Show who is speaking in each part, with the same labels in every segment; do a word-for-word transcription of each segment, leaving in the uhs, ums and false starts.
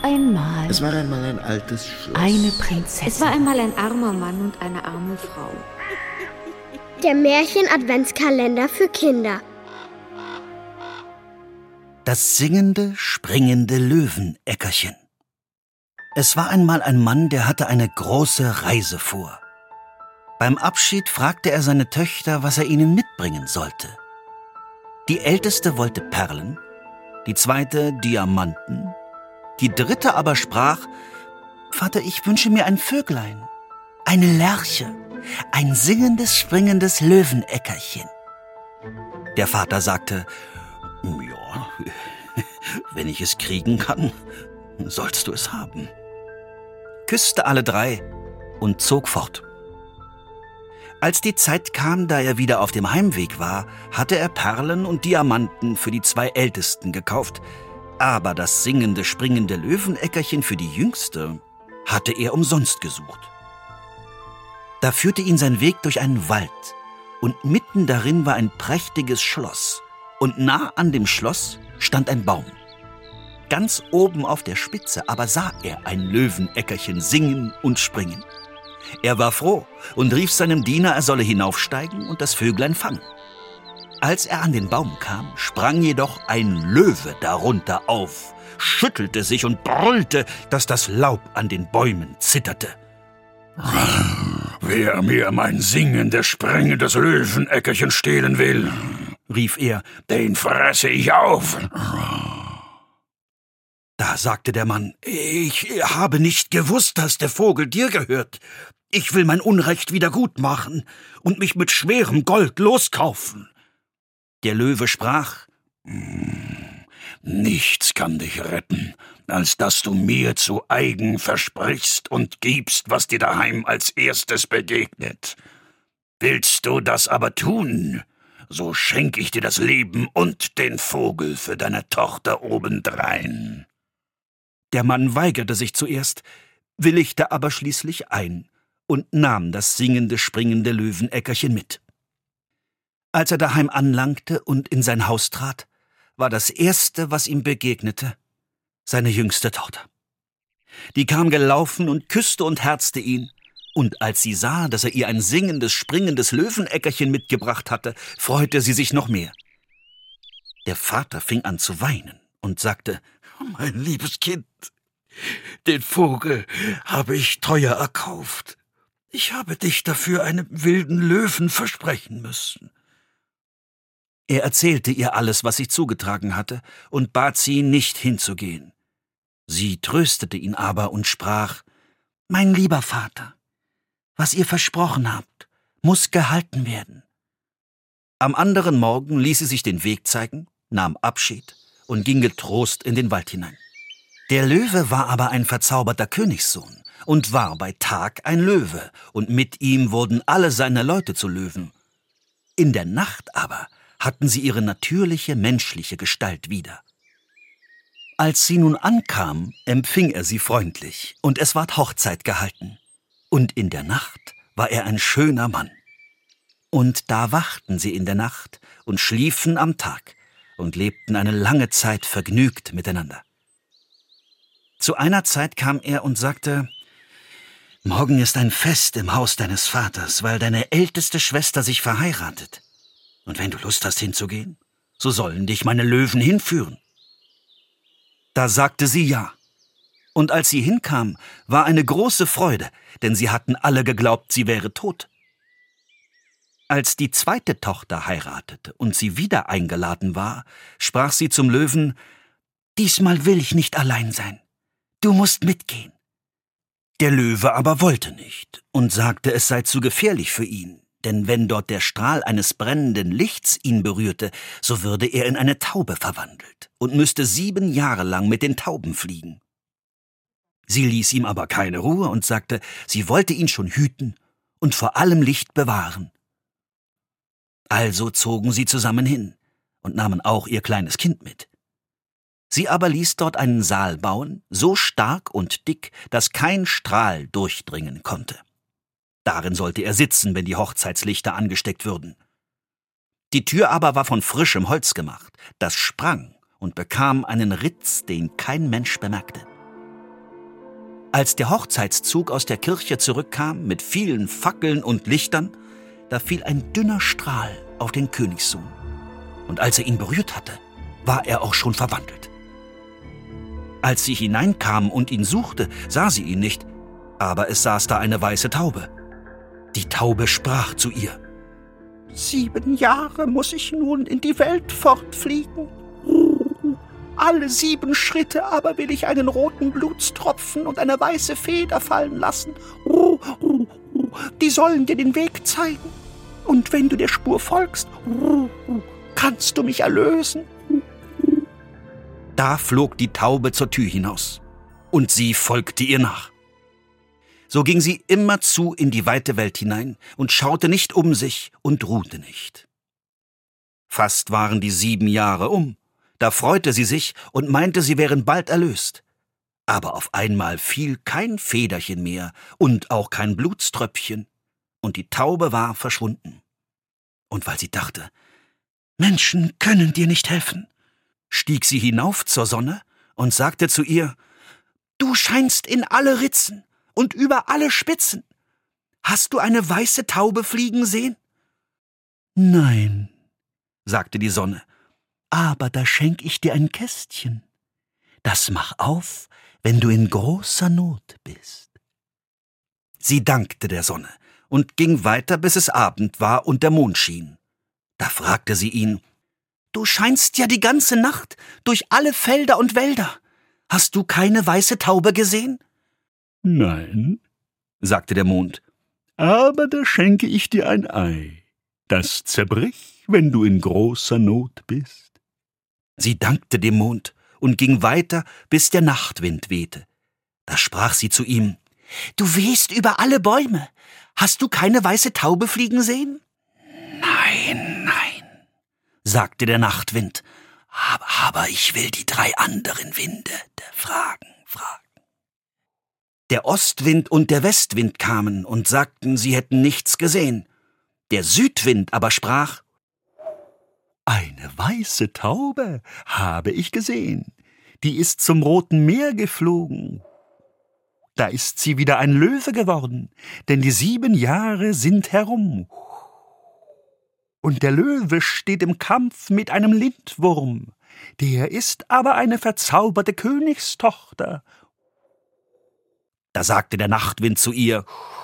Speaker 1: einmal
Speaker 2: Es war einmal ein altes Schloss.
Speaker 1: eine Prinzessin.
Speaker 3: Es war einmal ein armer Mann und eine arme Frau.
Speaker 4: Der Märchen-Adventskalender für Kinder.
Speaker 5: Das singende, springende Löwenäckerchen. Es war einmal ein Mann, der hatte eine große Reise vor. Beim Abschied fragte er seine Töchter, was er ihnen mitbringen sollte. Die älteste wollte Perlen, die zweite Diamanten, die dritte aber sprach: »Vater, ich wünsche mir ein Vöglein, eine Lerche, ein singendes, springendes Löwenäckerchen.« Der Vater sagte: »Ja, wenn ich es kriegen kann, sollst du es haben«, küsste alle drei und zog fort. Als die Zeit kam, da er wieder auf dem Heimweg war, hatte er Perlen und Diamanten für die zwei Ältesten gekauft, aber das singende, springende Löwenäckerchen für die Jüngste hatte er umsonst gesucht. Da führte ihn sein Weg durch einen Wald, und mitten darin war ein prächtiges Schloss, und nah an dem Schloss stand ein Baum. Ganz oben auf der Spitze aber sah er ein Löwenäckerchen singen und springen. Er war froh und rief seinem Diener, er solle hinaufsteigen und das Vöglein fangen. Als er an den Baum kam, sprang jedoch ein Löwe darunter auf, schüttelte sich und brüllte, dass das Laub an den Bäumen zitterte.
Speaker 6: »Wer mir mein singendes, springendes Löwenäckerchen stehlen will«, rief er, »den fresse ich auf.«
Speaker 5: Da sagte der Mann: »Ich habe nicht gewusst, dass der Vogel dir gehört. Ich will mein Unrecht wieder gut machen und mich mit schwerem Gold loskaufen.« Der Löwe sprach:
Speaker 6: »Nichts kann dich retten, als dass du mir zu eigen versprichst und gibst, was dir daheim als erstes begegnet. Willst du das aber tun, so schenk ich dir das Leben und den Vogel für deine Tochter obendrein.«
Speaker 5: Der Mann weigerte sich zuerst, willigte aber schließlich ein und nahm das singende, springende Löwenäckerchen mit. Als er daheim anlangte und in sein Haus trat, war das Erste, was ihm begegnete, seine jüngste Tochter. Die kam gelaufen und küsste und herzte ihn, und als sie sah, dass er ihr ein singendes, springendes Löwenäckerchen mitgebracht hatte, freute sie sich noch mehr. Der Vater fing an zu weinen und sagte: »Mein liebes Kind, den Vogel habe ich teuer erkauft. Ich habe dich dafür einem wilden Löwen versprechen müssen.« Er erzählte ihr alles, was sich zugetragen hatte, und bat sie, nicht hinzugehen. Sie tröstete ihn aber und sprach: »Mein lieber Vater, was ihr versprochen habt, muss gehalten werden.« Am anderen Morgen ließ sie sich den Weg zeigen, nahm Abschied und ging getrost in den Wald hinein. Der Löwe war aber ein verzauberter Königssohn und war bei Tag ein Löwe, und mit ihm wurden alle seine Leute zu Löwen. In der Nacht aber hatten sie ihre natürliche menschliche Gestalt wieder. Als sie nun ankam, empfing er sie freundlich, und es ward Hochzeit gehalten. Und in der Nacht war er ein schöner Mann. Und da wachten sie in der Nacht und schliefen am Tag und lebten eine lange Zeit vergnügt miteinander. Zu einer Zeit kam er und sagte: »Morgen ist ein Fest im Haus deines Vaters, weil deine älteste Schwester sich verheiratet. Und wenn du Lust hast hinzugehen, so sollen dich meine Löwen hinführen.« Da sagte sie ja. Und als sie hinkam, war eine große Freude, denn sie hatten alle geglaubt, sie wäre tot. Als die zweite Tochter heiratete und sie wieder eingeladen war, sprach sie zum Löwen: »Diesmal will ich nicht allein sein. Du musst mitgehen.« Der Löwe aber wollte nicht und sagte, es sei zu gefährlich für ihn, denn wenn dort der Strahl eines brennenden Lichts ihn berührte, so würde er in eine Taube verwandelt und müsste sieben Jahre lang mit den Tauben fliegen. Sie ließ ihm aber keine Ruhe und sagte, sie wollte ihn schon hüten und vor allem Licht bewahren. Also zogen sie zusammen hin und nahmen auch ihr kleines Kind mit. Sie aber ließ dort einen Saal bauen, so stark und dick, dass kein Strahl durchdringen konnte. Darin sollte er sitzen, wenn die Hochzeitslichter angesteckt würden. Die Tür aber war von frischem Holz gemacht, das sprang und bekam einen Ritz, den kein Mensch bemerkte. Als der Hochzeitszug aus der Kirche zurückkam mit vielen Fackeln und Lichtern, da fiel ein dünner Strahl auf den Königssohn. Und als er ihn berührt hatte, war er auch schon verwandelt. Als sie hineinkam und ihn suchte, sah sie ihn nicht, aber es saß da eine weiße Taube. Die Taube sprach zu ihr: »Sieben Jahre muss ich nun in die Welt fortfliegen. Alle sieben Schritte aber will ich einen roten Blutstropfen und eine weiße Feder fallen lassen. Die sollen dir den Weg zeigen. Und wenn du der Spur folgst, kannst du mich erlösen.« Da flog die Taube zur Tür hinaus, und sie folgte ihr nach. So ging sie immerzu in die weite Welt hinein und schaute nicht um sich und ruhte nicht. Fast waren die sieben Jahre um. Da freute sie sich und meinte, sie wären bald erlöst. Aber auf einmal fiel kein Federchen mehr und auch kein Blutströpfchen, und die Taube war verschwunden. Und weil sie dachte, Menschen können dir nicht helfen, stieg sie hinauf zur Sonne und sagte zu ihr: »Du scheinst in alle Ritzen und über alle Spitzen. Hast du eine weiße Taube fliegen sehen?« »Nein«, sagte die Sonne, »aber da schenk ich dir ein Kästchen. Das mach auf, wenn du in großer Not bist.« Sie dankte der Sonne und ging weiter, bis es Abend war und der Mond schien. Da fragte sie ihn: »Du scheinst ja die ganze Nacht durch alle Felder und Wälder. Hast du keine weiße Taube gesehen?«
Speaker 1: »Nein«, sagte der Mond, »aber da schenke ich dir ein Ei. Das zerbrich, wenn du in großer Not bist.«
Speaker 5: Sie dankte dem Mond und ging weiter, bis der Nachtwind wehte. Da sprach sie zu ihm: »Du wehst über alle Bäume. Hast du keine weiße Taube fliegen sehen?« »Nein, nein«, sagte der Nachtwind, aber, aber ich will die drei anderen Winde fragen, fragen.« Der Ostwind und der Westwind kamen und sagten, sie hätten nichts gesehen. Der Südwind aber sprach:
Speaker 1: »Eine weiße Taube habe ich gesehen. Die ist zum Roten Meer geflogen. Da ist sie wieder ein Löwe geworden, denn die sieben Jahre sind herum. Und der Löwe steht im Kampf mit einem Lindwurm. Der ist aber eine verzauberte Königstochter.«
Speaker 5: Da sagte der Nachtwind zu ihr: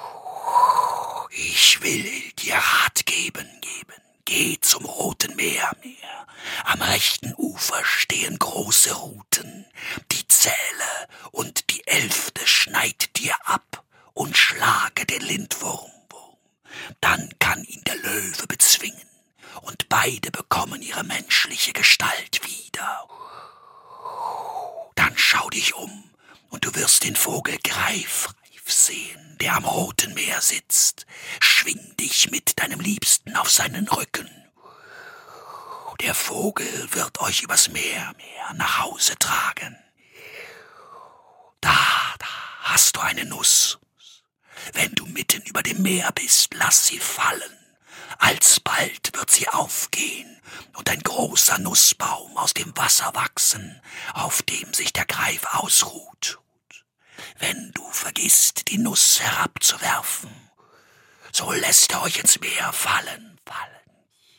Speaker 5: »Ich will dir Rat geben, geben. Geh zum Roten Meer, Meer. Am rechten Ufer stehen große Ruten. Die zähle, und die elfte schneid dir ab und schlage den Lindwurm. Dann kann ihn der Löwe bezwingen, und beide bekommen ihre menschliche Gestalt wieder. Dann schau dich um, und du wirst den Vogel Greif sehen, der am Roten Meer sitzt. Schwing dich mit deinem Liebsten auf seinen Rücken. Der Vogel wird euch übers Meer, Meer nach Hause tragen. Da, da hast du eine Nuss. Wenn du mitten über dem Meer bist, lass sie fallen. Alsbald wird sie aufgehen und ein großer Nussbaum aus dem Wasser wachsen, auf dem sich der Greif ausruht. Wenn du vergisst, die Nuss herabzuwerfen, so lässt er euch ins Meer fallen, fallen.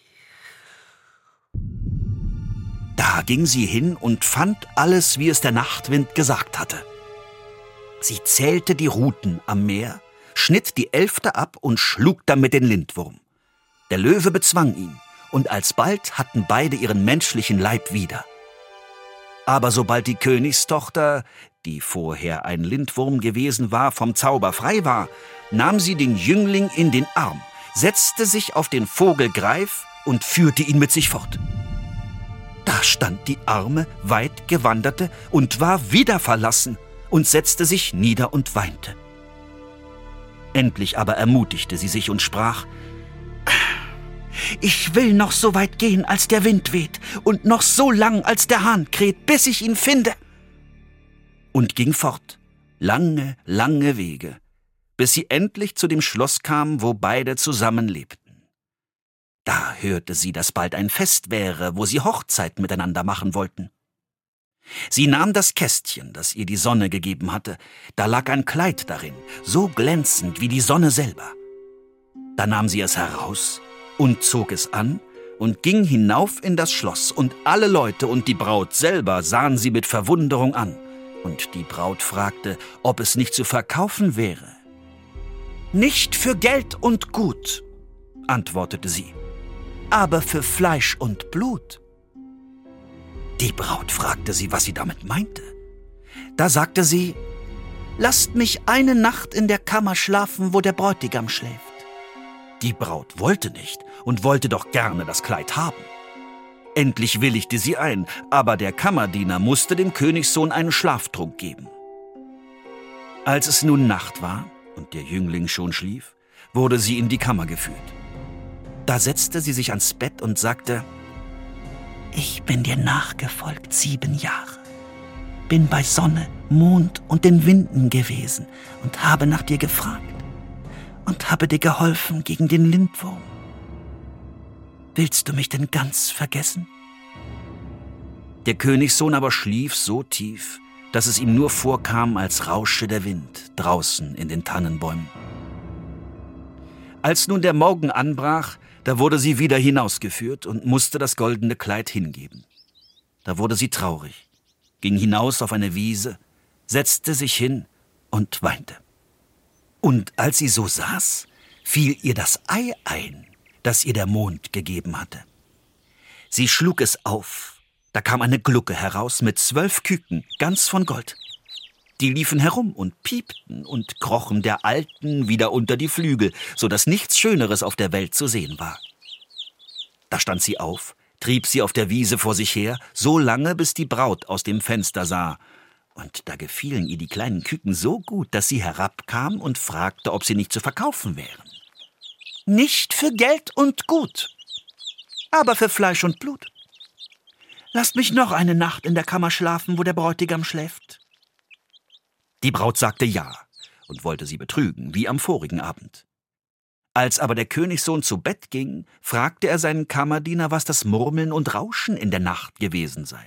Speaker 5: Da ging sie hin und fand alles, wie es der Nachtwind gesagt hatte. Sie zählte die Ruten am Meer, schnitt die elfte ab und schlug damit den Lindwurm. Der Löwe bezwang ihn, und alsbald hatten beide ihren menschlichen Leib wieder. Aber sobald die Königstochter, die vorher ein Lindwurm gewesen war, vom Zauber frei war, nahm sie den Jüngling in den Arm, setzte sich auf den Vogel Greif und führte ihn mit sich fort. Da stand die arme, weit gewanderte und war wieder verlassen und setzte sich nieder und weinte. Endlich aber ermutigte sie sich und sprach: »Ich will noch so weit gehen, als der Wind weht, und noch so lang, als der Hahn kräht, bis ich ihn finde.« Und ging fort, lange, lange Wege, bis sie endlich zu dem Schloss kam, wo beide zusammen lebten. Da hörte sie, dass bald ein Fest wäre, wo sie Hochzeit miteinander machen wollten. Sie nahm das Kästchen, das ihr die Sonne gegeben hatte. Da lag ein Kleid darin, so glänzend wie die Sonne selber. Da nahm sie es heraus und zog es an und ging hinauf in das Schloss, und alle Leute und die Braut selber sahen sie mit Verwunderung an. Und die Braut fragte, ob es nicht zu verkaufen wäre. »Nicht für Geld und Gut«, antwortete sie, »aber für Fleisch und Blut.« Die Braut fragte sie, was sie damit meinte. Da sagte sie, »Lasst mich eine Nacht in der Kammer schlafen, wo der Bräutigam schläft.« Die Braut wollte nicht und wollte doch gerne das Kleid haben. Endlich willigte sie ein, aber der Kammerdiener musste dem Königssohn einen Schlaftrunk geben. Als es nun Nacht war und der Jüngling schon schlief, wurde sie in die Kammer geführt. Da setzte sie sich ans Bett und sagte, »Ich bin dir nachgefolgt sieben Jahre, bin bei Sonne, Mond und den Winden gewesen und habe nach dir gefragt und habe dir geholfen gegen den Lindwurm. Willst du mich denn ganz vergessen?« Der Königssohn aber schlief so tief, dass es ihm nur vorkam, als rausche der Wind draußen in den Tannenbäumen. Als nun der Morgen anbrach, da wurde sie wieder hinausgeführt und musste das goldene Kleid hingeben. Da wurde sie traurig, ging hinaus auf eine Wiese, setzte sich hin und weinte. Und als sie so saß, fiel ihr das Ei ein, das ihr der Mond gegeben hatte. Sie schlug es auf, da kam eine Glucke heraus mit zwölf Küken, ganz von Gold. Die liefen herum und piepten und krochen der Alten wieder unter die Flügel, so dass nichts Schöneres auf der Welt zu sehen war. Da stand sie auf, trieb sie auf der Wiese vor sich her, so lange, bis die Braut aus dem Fenster sah. Und da gefielen ihr die kleinen Küken so gut, dass sie herabkam und fragte, ob sie nicht zu verkaufen wären. »Nicht für Geld und Gut, aber für Fleisch und Blut. Lasst mich noch eine Nacht in der Kammer schlafen, wo der Bräutigam schläft.« Die Braut sagte ja und wollte sie betrügen, wie am vorigen Abend. Als aber der Königssohn zu Bett ging, fragte er seinen Kammerdiener, was das Murmeln und Rauschen in der Nacht gewesen sei.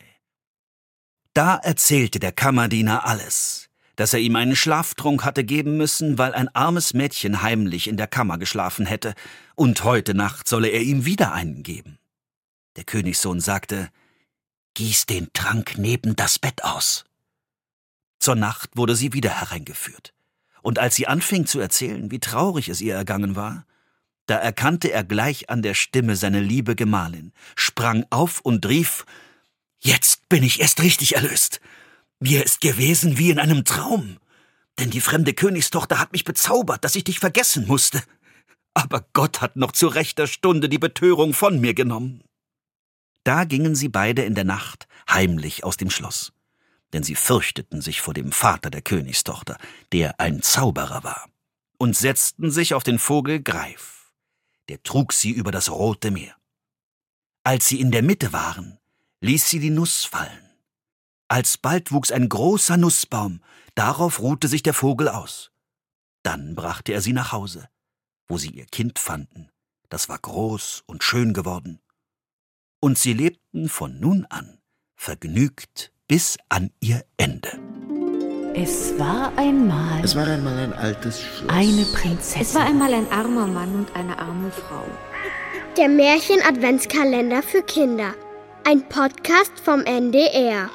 Speaker 5: Da erzählte der Kammerdiener alles, dass er ihm einen Schlaftrunk hatte geben müssen, weil ein armes Mädchen heimlich in der Kammer geschlafen hätte, und heute Nacht solle er ihm wieder einen geben. Der Königssohn sagte, »Gieß den Trank neben das Bett aus.« Zur Nacht wurde sie wieder hereingeführt. Und als sie anfing zu erzählen, wie traurig es ihr ergangen war, da erkannte er gleich an der Stimme seine liebe Gemahlin, sprang auf und rief, »Jetzt bin ich erst richtig erlöst. Mir ist gewesen wie in einem Traum, denn die fremde Königstochter hat mich bezaubert, dass ich dich vergessen musste. Aber Gott hat noch zu rechter Stunde die Betörung von mir genommen.« Da gingen sie beide in der Nacht heimlich aus dem Schloss, denn sie fürchteten sich vor dem Vater der Königstochter, der ein Zauberer war, und setzten sich auf den Vogel Greif. Der trug sie über das Rote Meer. Als sie in der Mitte waren, ließ sie die Nuss fallen. Alsbald wuchs ein großer Nussbaum, darauf ruhte sich der Vogel aus. Dann brachte er sie nach Hause, wo sie ihr Kind fanden, das war groß und schön geworden. Und sie lebten von nun an vergnügt bis an ihr Ende.
Speaker 2: Es war einmal...
Speaker 7: Es war einmal ein altes Schloss.
Speaker 2: Eine Prinzessin.
Speaker 3: Es war einmal ein armer Mann und eine arme Frau.
Speaker 4: Der Märchen-Adventskalender für Kinder. Ein Podcast vom N D R.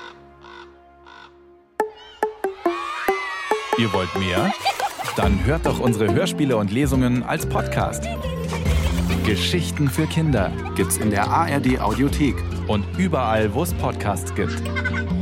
Speaker 8: Ihr wollt mehr? Dann hört doch unsere Hörspiele und Lesungen als Podcast. Geschichten für Kinder gibt's in der A R D Audiothek und überall, wo es Podcasts gibt.